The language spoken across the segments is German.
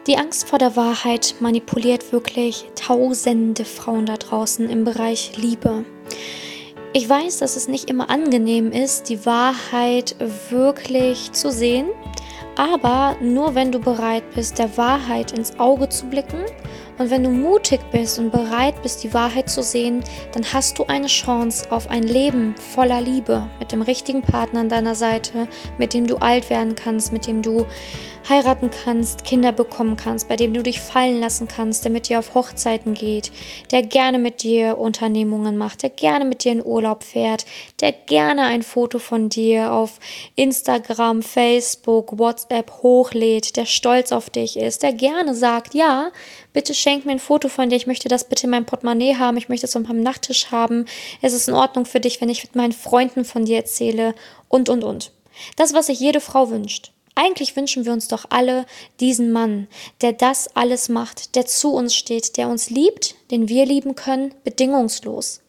Die Angst vor der Wahrheit manipuliert wirklich tausende Frauen da draußen im Bereich Liebe. Ich weiß, dass es nicht immer angenehm ist, die Wahrheit wirklich zu sehen, aber nur wenn du bereit bist, der Wahrheit ins Auge zu blicken und wenn du mutig bist und bereit bist, die Wahrheit zu sehen, dann hast du eine Chance auf ein Leben voller Liebe mit dem richtigen Partner an deiner Seite, mit dem du alt werden kannst, mit dem du heiraten kannst, Kinder bekommen kannst, bei dem du dich fallen lassen kannst, der mit dir auf Hochzeiten geht, der gerne mit dir Unternehmungen macht, der gerne mit dir in Urlaub fährt, der gerne ein Foto von dir auf Instagram, Facebook, WhatsApp hochlädt, der stolz auf dich ist, der gerne sagt, ja, bitte schenk mir ein Foto von dir, ich möchte das bitte in meinem Portemonnaie haben, ich möchte es auf meinem Nachttisch haben, es ist in Ordnung für dich, wenn ich mit meinen Freunden von dir erzähle und. Das, was sich jede Frau wünscht. Eigentlich wünschen wir uns doch alle diesen Mann, der das alles macht, der zu uns steht, der uns liebt, den wir lieben können, bedingungslos.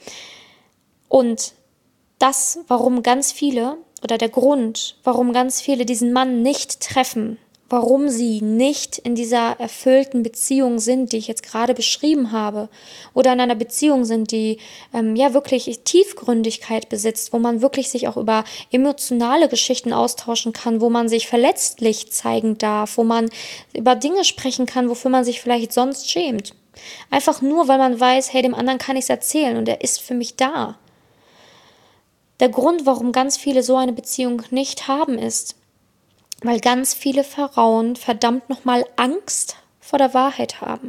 Und das, warum ganz viele, oder der Grund, warum ganz viele diesen Mann nicht treffen, warum sie nicht in dieser erfüllten Beziehung sind, die ich jetzt gerade beschrieben habe, oder in einer Beziehung sind, die wirklich Tiefgründigkeit besitzt, wo man wirklich sich auch über emotionale Geschichten austauschen kann, wo man sich verletzlich zeigen darf, wo man über Dinge sprechen kann, wofür man sich vielleicht sonst schämt. Einfach nur, weil man weiß, hey, dem anderen kann ich es erzählen und er ist für mich da. Der Grund, warum ganz viele so eine Beziehung nicht haben, ist, weil ganz viele Frauen verdammt nochmal Angst vor der Wahrheit haben.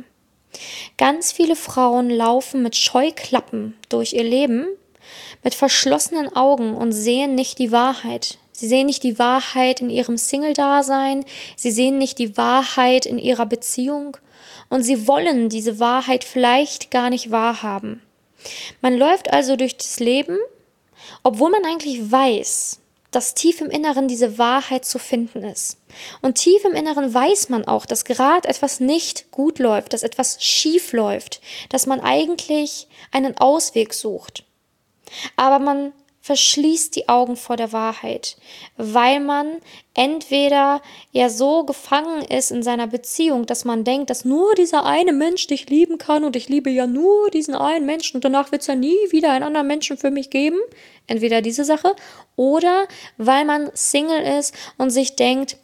Ganz viele Frauen laufen mit Scheuklappen durch ihr Leben, mit verschlossenen Augen und sehen nicht die Wahrheit. Sie sehen nicht die Wahrheit in ihrem Single-Dasein, sie sehen nicht die Wahrheit in ihrer Beziehung und sie wollen diese Wahrheit vielleicht gar nicht wahrhaben. Man läuft also durch das Leben, obwohl man eigentlich weiß, dass tief im Inneren diese Wahrheit zu finden ist. Und tief im Inneren weiß man auch, dass gerade etwas nicht gut läuft, dass etwas schief läuft, dass man eigentlich einen Ausweg sucht. Aber man verschließt die Augen vor der Wahrheit, weil man entweder ja so gefangen ist in seiner Beziehung, dass man denkt, dass nur dieser eine Mensch dich lieben kann und ich liebe ja nur diesen einen Menschen und danach wird es ja nie wieder einen anderen Menschen für mich geben. Entweder diese Sache oder weil man Single ist und sich denkt,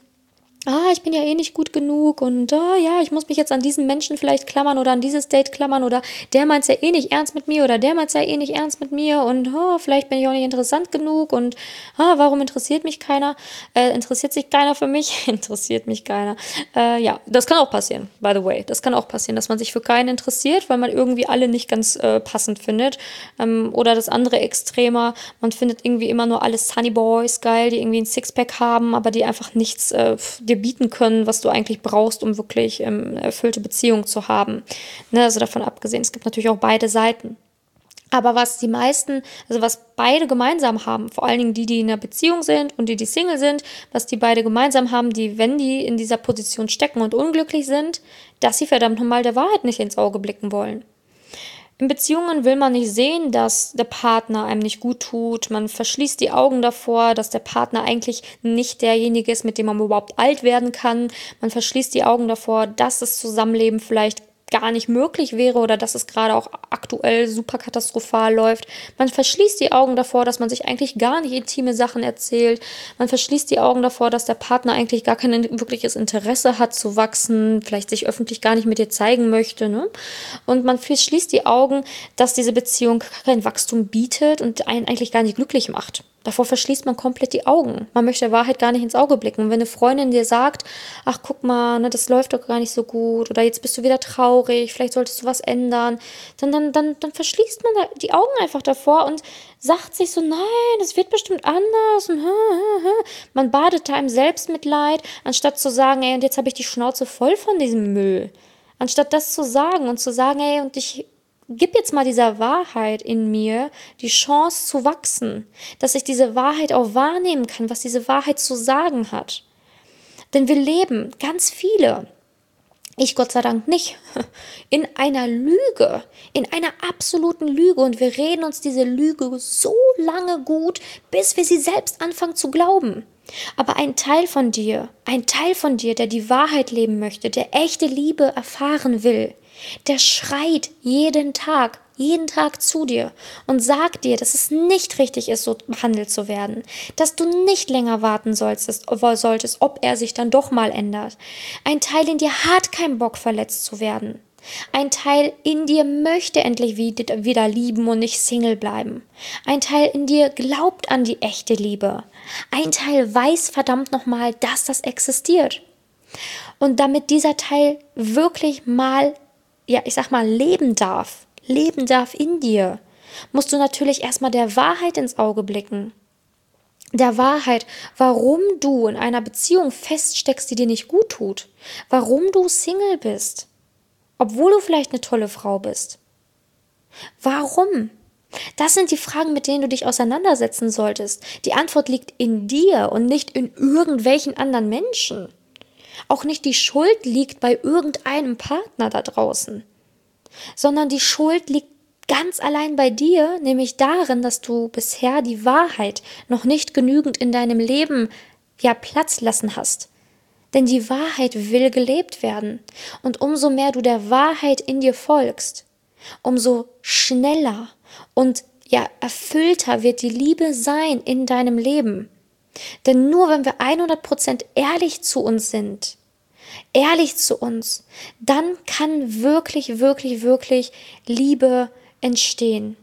ich bin ja eh nicht gut genug und ich muss mich jetzt an diesen Menschen vielleicht klammern oder an dieses Date klammern oder der meint's ja eh nicht ernst mit mir oder der meint's ja eh nicht ernst mit mir und vielleicht bin ich auch nicht interessant genug und warum interessiert mich keiner? Interessiert sich keiner für mich? Interessiert mich keiner. Das kann auch passieren, by the way. Das kann auch passieren, dass man sich für keinen interessiert, weil man irgendwie alle nicht ganz passend findet. Oder das andere Extremer, man findet irgendwie immer nur alle Sunny Boys geil, die irgendwie ein Sixpack haben, aber die einfach nichts dir bieten können, was du eigentlich brauchst, um wirklich erfüllte Beziehung zu haben. Ne, also davon abgesehen, es gibt natürlich auch beide Seiten. Aber was die meisten, also was beide gemeinsam haben, vor allen Dingen die in einer Beziehung sind und die Single sind, was die beide gemeinsam haben, wenn die in dieser Position stecken und unglücklich sind, dass sie verdammt nochmal der Wahrheit nicht ins Auge blicken wollen. In Beziehungen will man nicht sehen, dass der Partner einem nicht gut tut. Man verschließt die Augen davor, dass der Partner eigentlich nicht derjenige ist, mit dem man überhaupt alt werden kann. Man verschließt die Augen davor, dass das Zusammenleben vielleicht gar nicht möglich wäre oder dass es gerade auch aktuell super katastrophal läuft. Man verschließt die Augen davor, dass man sich eigentlich gar nicht intime Sachen erzählt. Man verschließt die Augen davor, dass der Partner eigentlich gar kein wirkliches Interesse hat zu wachsen, vielleicht sich öffentlich gar nicht mit dir zeigen möchte. Ne? Und man verschließt die Augen, dass diese Beziehung kein Wachstum bietet und einen eigentlich gar nicht glücklich macht. Davor verschließt man komplett die Augen. Man möchte der Wahrheit gar nicht ins Auge blicken. Und wenn eine Freundin dir sagt, ach guck mal, ne, das läuft doch gar nicht so gut oder jetzt bist du wieder traurig, vielleicht solltest du was ändern, dann verschließt man die Augen einfach davor und sagt sich so, nein, das wird bestimmt anders. Und man badet da im Selbstmitleid, anstatt zu sagen, ey, und jetzt habe ich die Schnauze voll von diesem Müll. Anstatt das zu sagen und zu sagen, ey, und ich gib jetzt mal dieser Wahrheit in mir die Chance zu wachsen, dass ich diese Wahrheit auch wahrnehmen kann, was diese Wahrheit zu sagen hat. Denn wir leben, ganz viele, ich Gott sei Dank nicht, in einer Lüge, in einer absoluten Lüge und wir reden uns diese Lüge so lange gut, bis wir sie selbst anfangen zu glauben. Aber ein Teil von dir, der die Wahrheit leben möchte, der echte Liebe erfahren will, der schreit jeden Tag zu dir und sagt dir, dass es nicht richtig ist, so behandelt zu werden, dass du nicht länger warten solltest, ob er sich dann doch mal ändert. Ein Teil in dir hat keinen Bock, verletzt zu werden. Ein Teil in dir möchte endlich wieder lieben und nicht Single bleiben. Ein Teil in dir glaubt an die echte Liebe. Ein Teil weiß verdammt nochmal, dass das existiert. Und damit dieser Teil wirklich mal, leben darf in dir, musst du natürlich erstmal der Wahrheit ins Auge blicken. Der Wahrheit, warum du in einer Beziehung feststeckst, die dir nicht gut tut. Warum du Single bist. Obwohl du vielleicht eine tolle Frau bist. Warum? Das sind die Fragen, mit denen du dich auseinandersetzen solltest. Die Antwort liegt in dir und nicht in irgendwelchen anderen Menschen. Auch nicht die Schuld liegt bei irgendeinem Partner da draußen, sondern die Schuld liegt ganz allein bei dir, nämlich darin, dass du bisher die Wahrheit noch nicht genügend in deinem Leben Platz lassen hast. Denn die Wahrheit will gelebt werden. Und umso mehr du der Wahrheit in dir folgst, umso schneller und erfüllter wird die Liebe sein in deinem Leben. Denn nur wenn wir 100% ehrlich zu uns sind, dann kann wirklich, wirklich, wirklich Liebe entstehen.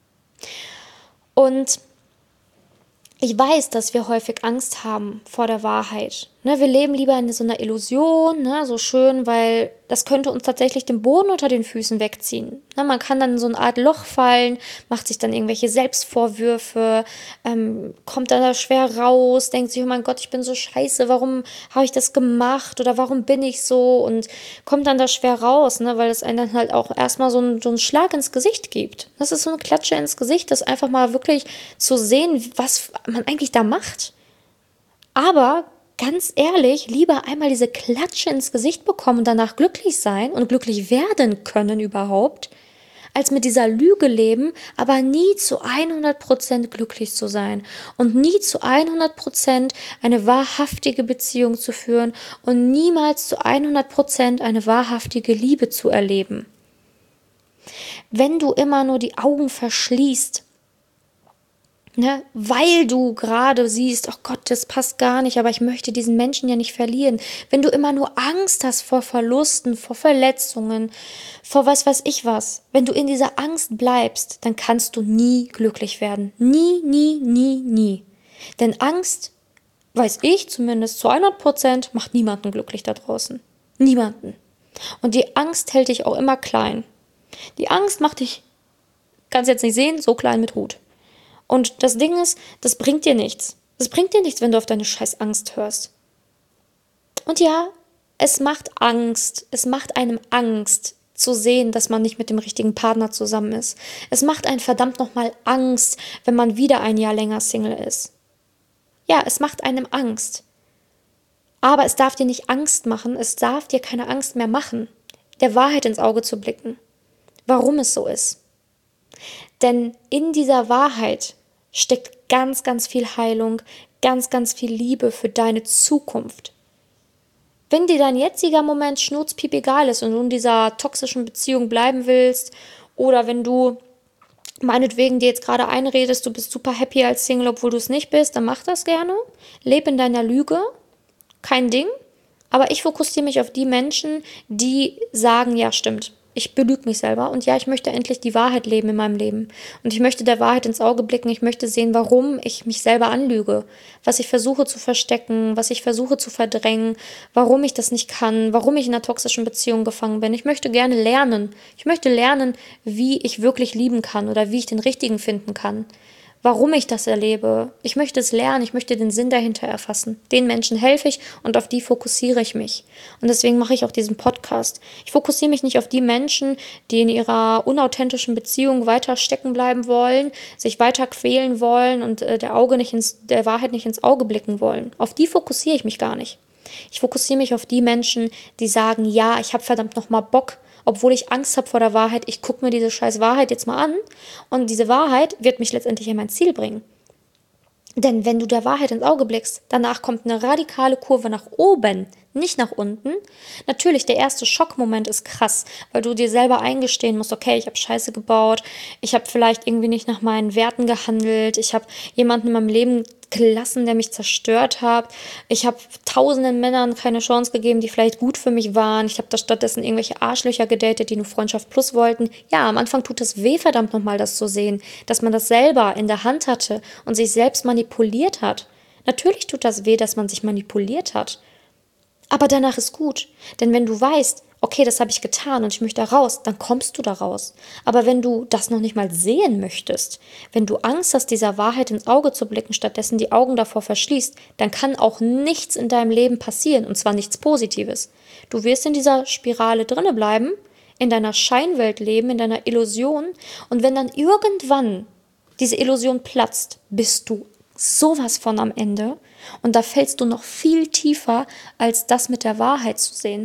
Und ich weiß, dass wir häufig Angst haben vor der Wahrheit. Wir leben lieber in so einer Illusion, so schön, weil das könnte uns tatsächlich den Boden unter den Füßen wegziehen. Man kann dann in so eine Art Loch fallen, macht sich dann irgendwelche Selbstvorwürfe, kommt dann da schwer raus, denkt sich, oh mein Gott, ich bin so scheiße, warum habe ich das gemacht oder warum bin ich so, und kommt dann da schwer raus, weil es einen dann halt auch erstmal so einen Schlag ins Gesicht gibt. Das ist so eine Klatsche ins Gesicht, das einfach mal wirklich zu sehen, was man eigentlich da macht. Aber ganz ehrlich, lieber einmal diese Klatsche ins Gesicht bekommen und danach glücklich sein und glücklich werden können überhaupt, als mit dieser Lüge leben, aber nie zu 100% glücklich zu sein und nie zu 100% eine wahrhaftige Beziehung zu führen und niemals zu 100% eine wahrhaftige Liebe zu erleben. Wenn du immer nur die Augen verschließt, weil du gerade siehst, oh Gott, das passt gar nicht, aber ich möchte diesen Menschen ja nicht verlieren. Wenn du immer nur Angst hast vor Verlusten, vor Verletzungen, vor was weiß ich was, wenn du in dieser Angst bleibst, dann kannst du nie glücklich werden. Nie, nie, nie, nie. Denn Angst, weiß ich zumindest zu 100%, macht niemanden glücklich da draußen. Niemanden. Und die Angst hält dich auch immer klein. Die Angst macht dich, kannst jetzt nicht sehen, so klein mit Hut. Und das Ding ist, das bringt dir nichts. Das bringt dir nichts, wenn du auf deine scheiß Angst hörst. Und ja, es macht Angst. Es macht einem Angst zu sehen, dass man nicht mit dem richtigen Partner zusammen ist. Es macht einen verdammt nochmal Angst, wenn man wieder ein Jahr länger Single ist. Ja, es macht einem Angst. Aber es darf dir nicht Angst machen. Es darf dir keine Angst mehr machen, der Wahrheit ins Auge zu blicken. Warum es so ist. Denn in dieser Wahrheit steckt ganz, ganz viel Heilung, ganz, ganz viel Liebe für deine Zukunft. Wenn dir dein jetziger Moment schnurzpiep egal ist und du in dieser toxischen Beziehung bleiben willst, oder wenn du meinetwegen dir jetzt gerade einredest, du bist super happy als Single, obwohl du es nicht bist, dann mach das gerne. Leb in deiner Lüge, kein Ding. Aber ich fokussiere mich auf die Menschen, die sagen, ja stimmt. Ich belüge mich selber und ja, ich möchte endlich die Wahrheit leben in meinem Leben. Und ich möchte der Wahrheit ins Auge blicken. Ich möchte sehen, warum ich mich selber anlüge. Was ich versuche zu verstecken, was ich versuche zu verdrängen, warum ich das nicht kann, warum ich in einer toxischen Beziehung gefangen bin. Ich möchte gerne lernen. Ich möchte lernen, wie ich wirklich lieben kann oder wie ich den Richtigen finden kann. Warum ich das erlebe. Ich möchte es lernen, ich möchte den Sinn dahinter erfassen. Den Menschen helfe ich und auf die fokussiere ich mich. Und deswegen mache ich auch diesen Podcast. Ich fokussiere mich nicht auf die Menschen, die in ihrer unauthentischen Beziehung weiter stecken bleiben wollen, sich weiter quälen wollen und der Wahrheit nicht ins Auge blicken wollen. Auf die fokussiere ich mich gar nicht. Ich fokussiere mich auf die Menschen, die sagen, ja, ich habe verdammt nochmal Bock, obwohl ich Angst habe vor der Wahrheit, ich gucke mir diese scheiß Wahrheit jetzt mal an und diese Wahrheit wird mich letztendlich in mein Ziel bringen. Denn wenn du der Wahrheit ins Auge blickst, danach kommt eine radikale Kurve nach oben, nicht nach unten. Natürlich, der erste Schockmoment ist krass, weil du dir selber eingestehen musst, okay, ich habe Scheiße gebaut, ich habe vielleicht irgendwie nicht nach meinen Werten gehandelt, ich habe jemanden in meinem Leben gelassen, der mich zerstört hat, ich habe tausenden Männern keine Chance gegeben, die vielleicht gut für mich waren, ich habe da stattdessen irgendwelche Arschlöcher gedatet, die nur Freundschaft plus wollten. Ja, am Anfang tut es weh, verdammt nochmal, das zu sehen, dass man das selber in der Hand hatte und sich selbst manipuliert hat. Natürlich tut das weh, dass man sich manipuliert hat. Aber danach ist gut. Denn wenn du weißt, okay, das habe ich getan und ich möchte da raus, dann kommst du da raus. Aber wenn du das noch nicht mal sehen möchtest, wenn du Angst hast, dieser Wahrheit ins Auge zu blicken, stattdessen die Augen davor verschließt, dann kann auch nichts in deinem Leben passieren, und zwar nichts Positives. Du wirst in dieser Spirale drinne bleiben, in deiner Scheinwelt leben, in deiner Illusion, und wenn dann irgendwann diese Illusion platzt, bist du sowas von am Ende, und da fällst du noch viel tiefer, als das mit der Wahrheit zu sehen.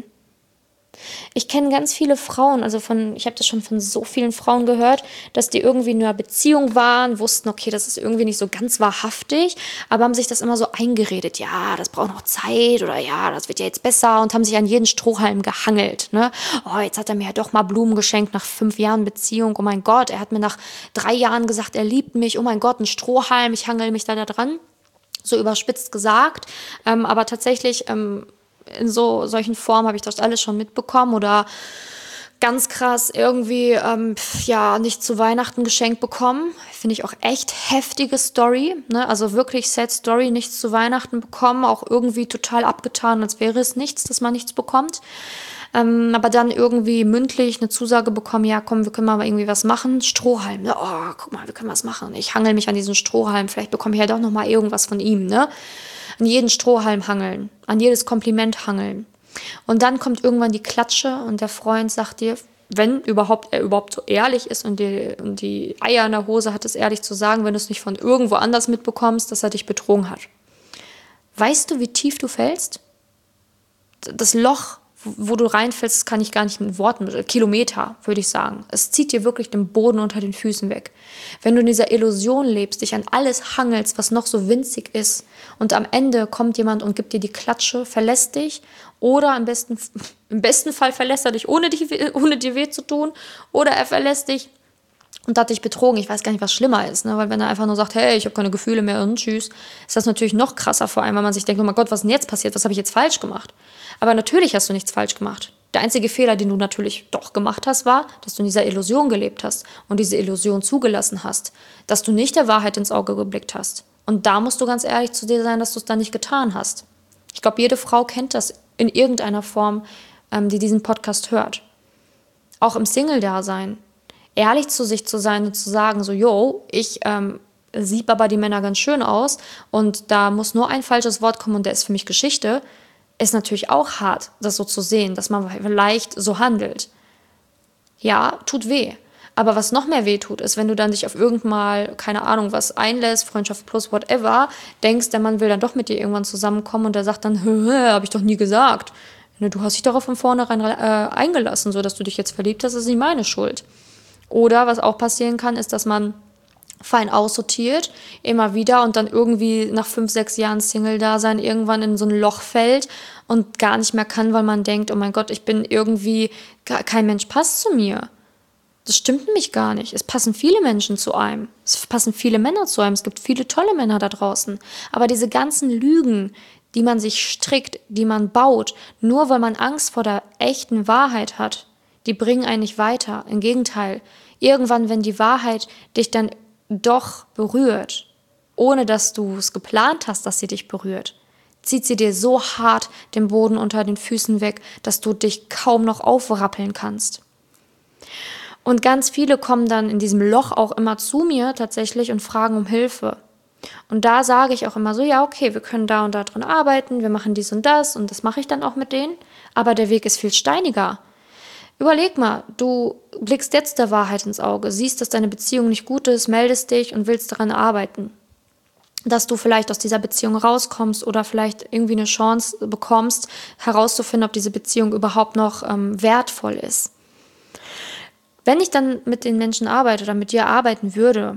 Ich kenne ganz viele Frauen, ich habe das schon von so vielen Frauen gehört, dass die irgendwie in einer Beziehung waren, wussten, okay, das ist irgendwie nicht so ganz wahrhaftig, aber haben sich das immer so eingeredet, ja, das braucht noch Zeit oder ja, das wird ja jetzt besser, und haben sich an jeden Strohhalm gehangelt. Ne? Oh, jetzt hat er mir ja doch mal Blumen geschenkt nach 5 Jahren Beziehung. Oh mein Gott, er hat mir nach 3 Jahren gesagt, er liebt mich. Oh mein Gott, ein Strohhalm, ich hangel mich da dran. So überspitzt gesagt, aber tatsächlich in solchen Formen habe ich das alles schon mitbekommen, oder ganz krass irgendwie nicht zu Weihnachten geschenkt bekommen. Finde ich auch echt heftige Story, ne? Also wirklich sad Story, nichts zu Weihnachten bekommen, auch irgendwie total abgetan, als wäre es nichts, dass man nichts bekommt. Aber dann irgendwie mündlich eine Zusage bekommen, ja komm, wir können mal irgendwie was machen. Strohhalm, ne? Oh, guck mal, wir können was machen. Ich hangel mich an diesen Strohhalm, vielleicht bekomme ich ja doch noch mal irgendwas von ihm, ne? An jeden Strohhalm hangeln, an jedes Kompliment hangeln. Und dann kommt irgendwann die Klatsche und der Freund sagt dir, wenn er überhaupt so ehrlich ist und die Eier in der Hose hat, es ehrlich zu sagen, wenn du es nicht von irgendwo anders mitbekommst, dass er dich betrogen hat. Weißt du, wie tief du fällst? Das Loch, wo du reinfällst, kann ich gar nicht in Worten, Kilometer, würde ich sagen. Es zieht dir wirklich den Boden unter den Füßen weg. Wenn du in dieser Illusion lebst, dich an alles hangelst, was noch so winzig ist, und am Ende kommt jemand und gibt dir die Klatsche, verlässt dich, oder im besten Fall verlässt er dich, ohne dir weh zu tun, oder er verlässt dich und hat dich betrogen. Ich weiß gar nicht, was schlimmer ist, ne? Weil wenn er einfach nur sagt, hey, ich habe keine Gefühle mehr und tschüss, ist das natürlich noch krasser, vor allem, weil man sich denkt, oh mein Gott, was ist denn jetzt passiert? Was habe ich jetzt falsch gemacht? Aber natürlich hast du nichts falsch gemacht. Der einzige Fehler, den du natürlich doch gemacht hast, war, dass du in dieser Illusion gelebt hast und diese Illusion zugelassen hast, dass du nicht der Wahrheit ins Auge geblickt hast. Und da musst du ganz ehrlich zu dir sein, dass du es dann nicht getan hast. Ich glaube, jede Frau kennt das in irgendeiner Form, die diesen Podcast hört. Auch im Single-Dasein. Ehrlich zu sich zu sein und zu sagen, so, ich sieb aber die Männer ganz schön aus und da muss nur ein falsches Wort kommen und der ist für mich Geschichte, ist natürlich auch hart, das so zu sehen, dass man vielleicht so handelt. Ja, tut weh. Aber was noch mehr weh tut, ist, wenn du dann dich auf irgendwann, keine Ahnung, was einlässt, Freundschaft plus whatever, denkst, der Mann will dann doch mit dir irgendwann zusammenkommen und der sagt dann, habe ich doch nie gesagt. Du hast dich darauf von vornherein eingelassen, so dass du dich jetzt verliebt hast, ist nicht meine Schuld. Oder was auch passieren kann, ist, dass man fein aussortiert, immer wieder, und dann irgendwie nach 5, 6 Jahren Single-Dasein irgendwann in so ein Loch fällt und gar nicht mehr kann, weil man denkt, oh mein Gott, ich bin irgendwie, kein Mensch passt zu mir. Das stimmt nämlich gar nicht. Es passen viele Menschen zu einem. Es passen viele Männer zu einem. Es gibt viele tolle Männer da draußen. Aber diese ganzen Lügen, die man sich strickt, die man baut, nur weil man Angst vor der echten Wahrheit hat, die bringen einen nicht weiter. Im Gegenteil, irgendwann, wenn die Wahrheit dich dann doch berührt, ohne dass du es geplant hast, dass sie dich berührt, zieht sie dir so hart den Boden unter den Füßen weg, dass du dich kaum noch aufrappeln kannst. Und ganz viele kommen dann in diesem Loch auch immer zu mir tatsächlich und fragen um Hilfe. Und da sage ich auch immer so, ja, okay, wir können da und da drin arbeiten, wir machen dies und das mache ich dann auch mit denen, aber der Weg ist viel steiniger. Überleg mal, du blickst jetzt der Wahrheit ins Auge, siehst, dass deine Beziehung nicht gut ist, meldest dich und willst daran arbeiten. Dass du vielleicht aus dieser Beziehung rauskommst oder vielleicht irgendwie eine Chance bekommst, herauszufinden, ob diese Beziehung überhaupt noch wertvoll ist. Wenn ich dann mit den Menschen arbeite oder mit dir arbeiten würde,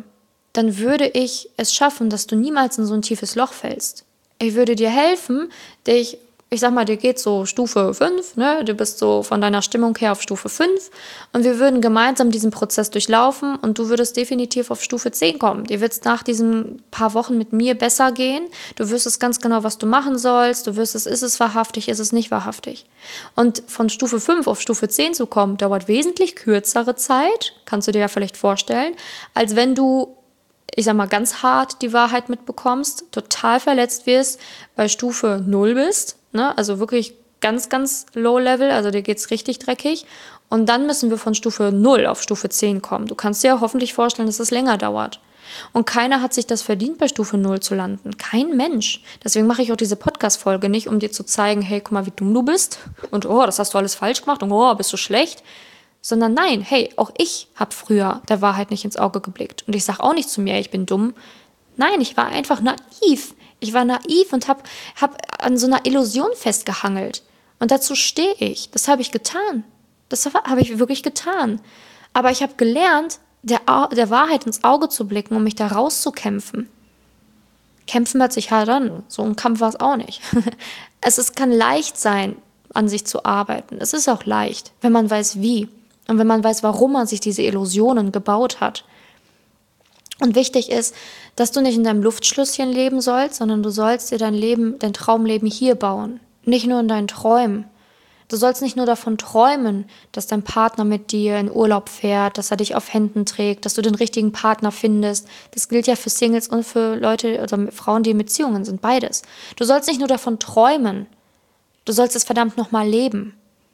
dann würde ich es schaffen, dass du niemals in so ein tiefes Loch fällst. Ich würde dir helfen, ich sag mal, dir geht so Stufe 5, ne? Du bist so von deiner Stimmung her auf Stufe 5 und wir würden gemeinsam diesen Prozess durchlaufen und du würdest definitiv auf Stufe 10 kommen. Dir wird es nach diesen paar Wochen mit mir besser gehen. Du wüsstest ganz genau, was du machen sollst. Du wüsstest, ist es wahrhaftig, ist es nicht wahrhaftig. Und von Stufe 5 auf Stufe 10 zu kommen, dauert wesentlich kürzere Zeit, kannst du dir ja vielleicht vorstellen, als wenn du, ich sag mal, ganz hart die Wahrheit mitbekommst, total verletzt wirst, bei Stufe 0 bist, ne? Also wirklich ganz, ganz low level, also dir geht's richtig dreckig. Und dann müssen wir von Stufe 0 auf Stufe 10 kommen. Du kannst dir ja hoffentlich vorstellen, dass es länger dauert. Und keiner hat sich das verdient, bei Stufe 0 zu landen. Kein Mensch. Deswegen mache ich auch diese Podcast-Folge nicht, um dir zu zeigen, hey, guck mal, wie dumm du bist. Und oh, das hast du alles falsch gemacht. Und oh, bist du schlecht. Sondern nein, hey, auch ich habe früher der Wahrheit nicht ins Auge geblickt. Und ich sage auch nicht zu mir, ich bin dumm. Nein, ich war einfach naiv. Ich war naiv und hab an so einer Illusion festgehangelt. Und dazu stehe ich. Das habe ich getan. Das habe ich wirklich getan. Aber ich habe gelernt, der Wahrheit ins Auge zu blicken, um mich da rauszukämpfen. Kämpfen hört sich hart an. So ein Kampf war es auch nicht. Es kann leicht sein, an sich zu arbeiten. Es ist auch leicht, wenn man weiß, wie. Und wenn man weiß, warum man sich diese Illusionen gebaut hat. Und wichtig ist, dass du nicht in deinem Luftschlösschen leben sollst, sondern du sollst dir dein Traumleben hier bauen. Nicht nur in deinen Träumen. Du sollst nicht nur davon träumen, dass dein Partner mit dir in Urlaub fährt, dass er dich auf Händen trägt, dass du den richtigen Partner findest. Das gilt ja für Singles und für Leute oder Frauen, die in Beziehungen sind, beides. Du sollst nicht nur davon träumen, du sollst es verdammt nochmal leben.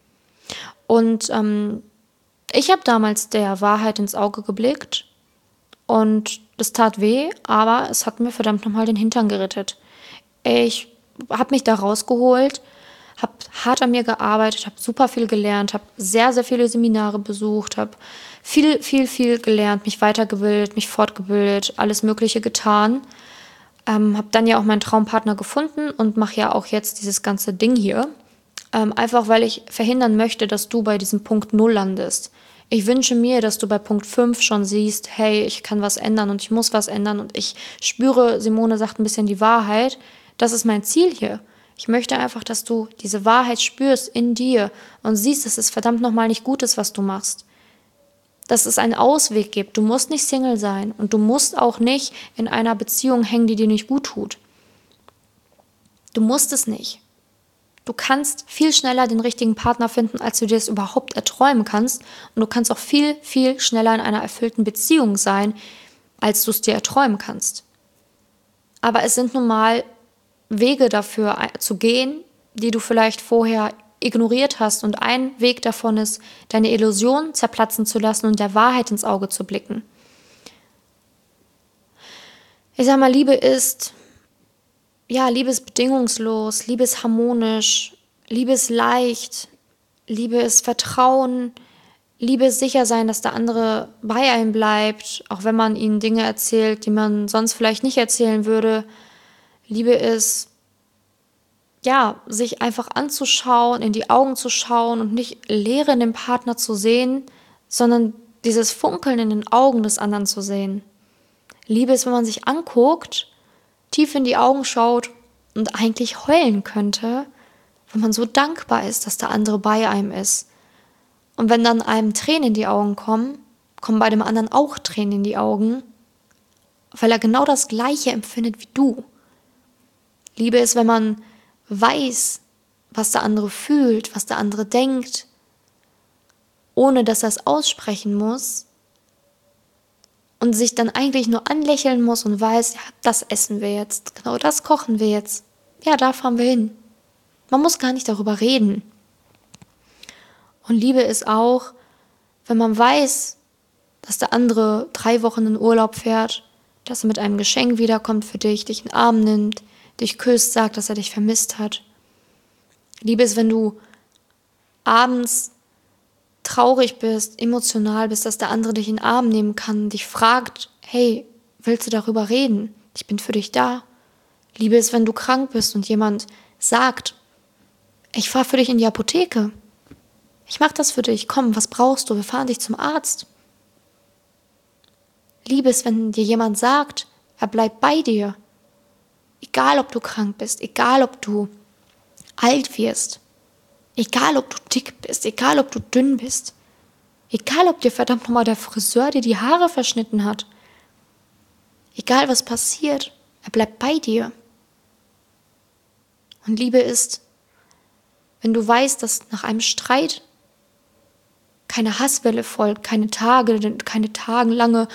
Und ich habe damals der Wahrheit ins Auge geblickt und das tat weh, aber es hat mir verdammt nochmal den Hintern gerettet. Ich habe mich da rausgeholt, habe hart an mir gearbeitet, habe super viel gelernt, habe sehr, sehr viele Seminare besucht, habe viel gelernt, mich weitergebildet, mich fortgebildet, alles Mögliche getan. Habe dann ja auch meinen Traumpartner gefunden und mache ja auch jetzt dieses ganze Ding hier. Einfach weil ich verhindern möchte, dass du bei diesem Punkt 0 landest. Ich wünsche mir, dass du bei Punkt 5 schon siehst, hey, ich kann was ändern und ich muss was ändern und ich spüre, Simone sagt ein bisschen die Wahrheit. Das ist mein Ziel hier. Ich möchte einfach, dass du diese Wahrheit spürst in dir und siehst, dass es verdammt nochmal nicht gut ist, was du machst. Dass es einen Ausweg gibt. Du musst nicht Single sein und du musst auch nicht in einer Beziehung hängen, die dir nicht gut tut. Du musst es nicht. Du kannst viel schneller den richtigen Partner finden, als du dir das überhaupt erträumen kannst. Und du kannst auch viel schneller in einer erfüllten Beziehung sein, als du es dir erträumen kannst. Aber es sind nun mal Wege dafür zu gehen, die du vielleicht vorher ignoriert hast. Und ein Weg davon ist, deine Illusion zerplatzen zu lassen und der Wahrheit ins Auge zu blicken. Ich sag mal, Liebe ist bedingungslos, Liebe ist harmonisch, Liebe ist leicht, Liebe ist Vertrauen, Liebe ist sicher sein, dass der andere bei einem bleibt, auch wenn man ihnen Dinge erzählt, die man sonst vielleicht nicht erzählen würde. Liebe ist, sich einfach anzuschauen, in die Augen zu schauen und nicht Leere in dem Partner zu sehen, sondern dieses Funkeln in den Augen des anderen zu sehen. Liebe ist, wenn man sich anguckt, tief in die Augen schaut und eigentlich heulen könnte, wenn man so dankbar ist, dass der andere bei einem ist. Und wenn dann einem Tränen in die Augen kommen bei dem anderen auch Tränen in die Augen, weil er genau das Gleiche empfindet wie du. Liebe ist, wenn man weiß, was der andere fühlt, was der andere denkt, ohne dass er es aussprechen muss und sich dann eigentlich nur anlächeln muss und weiß, ja, das essen wir jetzt, genau das kochen wir jetzt, ja, da fahren wir hin. Man muss gar nicht darüber reden. Und Liebe ist auch, wenn man weiß, dass der andere 3 Wochen in Urlaub fährt, dass er mit einem Geschenk wiederkommt für dich in den Arm nimmt, dich küsst, sagt, dass er dich vermisst hat. Liebe ist, wenn du abends traurig bist, emotional bist, dass der andere dich in den Arm nehmen kann, dich fragt, hey, willst du darüber reden? Ich bin für dich da. Liebe ist, wenn du krank bist und jemand sagt, ich fahre für dich in die Apotheke. Ich mache das für dich. Komm, was brauchst du? Wir fahren dich zum Arzt. Liebe ist, wenn dir jemand sagt, er bleibt bei dir. Egal, ob du krank bist, egal, ob du alt wirst, egal, ob du dick bist, egal, ob du dünn bist, egal, ob dir verdammt nochmal der Friseur dir die Haare verschnitten hat. Egal, was passiert, er bleibt bei dir. Und Liebe ist, wenn du weißt, dass nach einem Streit keine Hasswelle folgt, keine tagelange,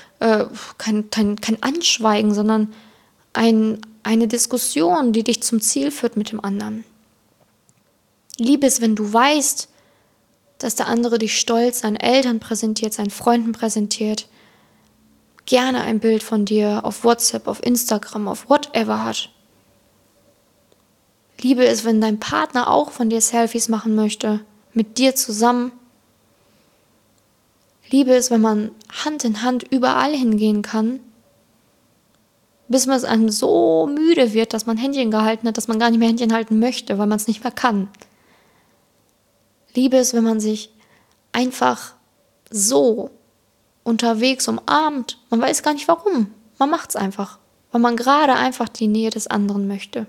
kein Anschweigen, sondern eine Diskussion, die dich zum Ziel führt mit dem anderen. Liebe ist, wenn du weißt, dass der andere dich stolz seinen Eltern präsentiert, seinen Freunden präsentiert, gerne ein Bild von dir auf WhatsApp, auf Instagram, auf whatever hat. Liebe ist, wenn dein Partner auch von dir Selfies machen möchte, mit dir zusammen. Liebe ist, wenn man Hand in Hand überall hingehen kann, bis man es einem so müde wird, dass man Händchen gehalten hat, dass man gar nicht mehr Händchen halten möchte, weil man es nicht mehr kann. Liebe ist, wenn man sich einfach so unterwegs umarmt. Man weiß gar nicht warum. Man macht es einfach, weil man gerade einfach die Nähe des anderen möchte.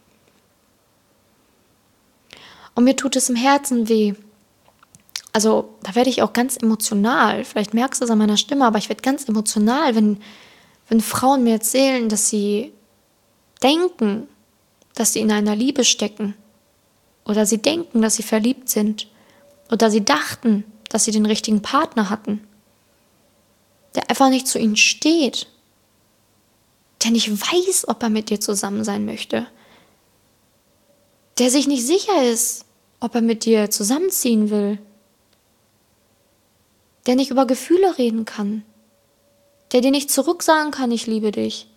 Und mir tut es im Herzen weh. Also da werde ich auch ganz emotional. Vielleicht merkst du es an meiner Stimme, aber ich werde ganz emotional, wenn Frauen mir erzählen, dass sie denken, dass sie in einer Liebe stecken. Oder sie denken, dass sie verliebt sind. Oder sie dachten, dass sie den richtigen Partner hatten. Der einfach nicht zu ihnen steht. Der nicht weiß, ob er mit dir zusammen sein möchte. Der sich nicht sicher ist, ob er mit dir zusammenziehen will. Der nicht über Gefühle reden kann. Der dir nicht zurücksagen kann, ich liebe dich.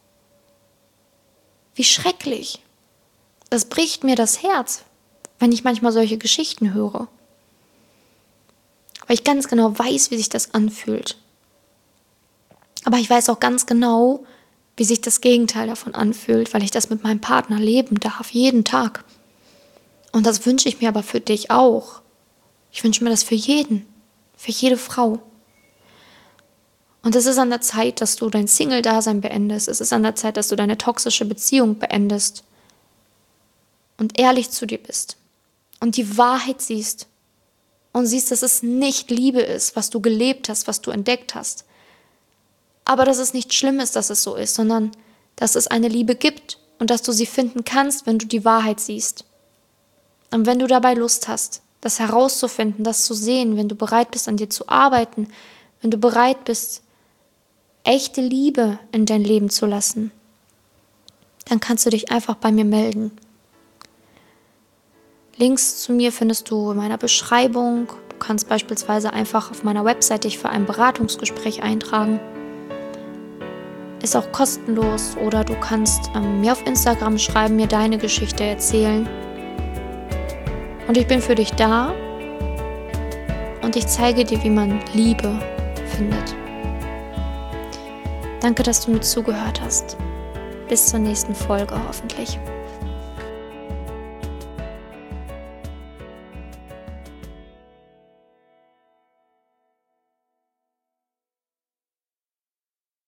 Wie schrecklich. Das bricht mir das Herz, wenn ich manchmal solche Geschichten höre. Weil ich ganz genau weiß, wie sich das anfühlt. Aber ich weiß auch ganz genau, wie sich das Gegenteil davon anfühlt, weil ich das mit meinem Partner leben darf, jeden Tag. Und das wünsche ich mir aber für dich auch. Ich wünsche mir das für jeden, für jede Frau. Und es ist an der Zeit, dass du dein Single-Dasein beendest. Es ist an der Zeit, dass du deine toxische Beziehung beendest und ehrlich zu dir bist und die Wahrheit siehst und siehst, dass es nicht Liebe ist, was du gelebt hast, was du entdeckt hast. Aber dass es nicht schlimm ist, dass es so ist, sondern dass es eine Liebe gibt und dass du sie finden kannst, wenn du die Wahrheit siehst. Und wenn du dabei Lust hast, das herauszufinden, das zu sehen, wenn du bereit bist, an dir zu arbeiten, wenn du bereit bist, echte Liebe in dein Leben zu lassen, dann kannst du dich einfach bei mir melden. Links zu mir findest du in meiner Beschreibung. Du kannst beispielsweise einfach auf meiner Website dich für ein Beratungsgespräch eintragen. Ist auch kostenlos, oder du kannst mir auf Instagram schreiben, mir deine Geschichte erzählen. Und ich bin für dich da und ich zeige dir, wie man Liebe findet. Danke, dass du mir zugehört hast. Bis zur nächsten Folge hoffentlich.